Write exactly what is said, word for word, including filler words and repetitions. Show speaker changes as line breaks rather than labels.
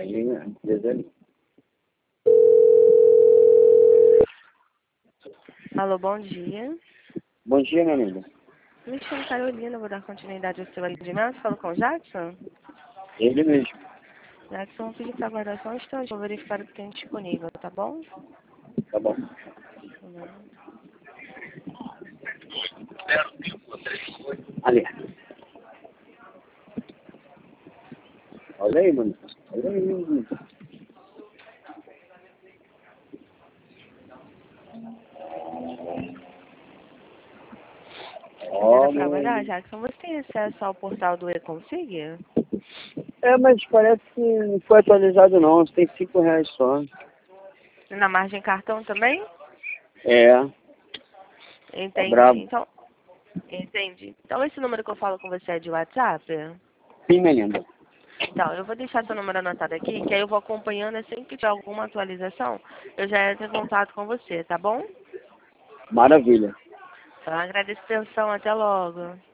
ali, a empresa ali.
Alô, bom dia.
Bom dia, minha amiga.
Me chamo Carolina, vou dar continuidade ao seu atendimento. Falo com o Jackson?
Ele mesmo.
Jackson, vou pedir para aguardar só um instante, vou verificar o que tem disponível, tá bom?
Tá bom. Ali. Olha aí, mano. Olha aí, mano. Ó,
Ainda para aguardar,
mano.
Jackson, você tem acesso ao portal do E-Consig?
É, mas parece que não foi atualizado não. Você tem cinco reais só.
Na margem cartão também?
É. Tá
Entendi.
brabo.
Então, entendi. Então, esse número que eu falo com você é de WhatsApp?
Sim, minha linda.
Então, eu vou deixar seu número anotado aqui, que aí eu vou acompanhando, assim que tiver alguma atualização, eu já entro em contato com você, tá bom?
Maravilha.
Então, agradeço a atenção, até logo.